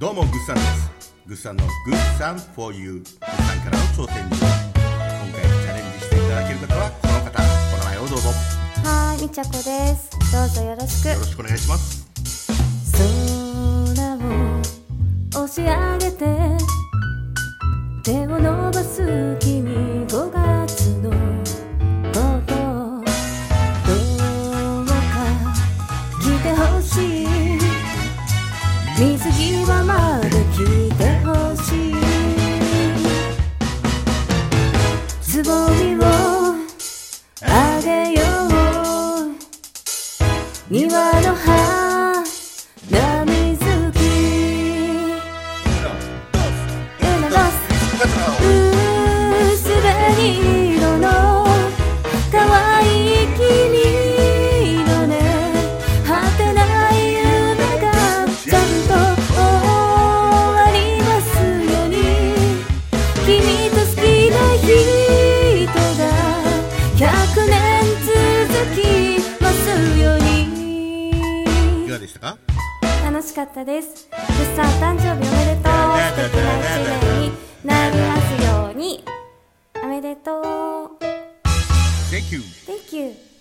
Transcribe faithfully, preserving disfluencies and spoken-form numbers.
どうもグッさんです。グッさんのグッさん for you、 グッさんからの挑戦状、今回チャレンジしていただける方はこの方、お名前をどうぞ。 はい、みちゃこです。どうぞよろしく。 よろしくお願いします。 空を押し上げて手を伸ばす君、ごがつのことどうか来てほしい、水際まで来てほしい、つぼみをあげよう、庭の花水木、薄紅色の可愛い君のね、果てない夢がちゃんと終わりますように、君と好きな人がひゃくねん続きますように。 いかがでしたか？ 楽しかったです。グッさん誕生日おめでとう。素敵な一年になりますように。おめでとう。 Thank you. Thank you.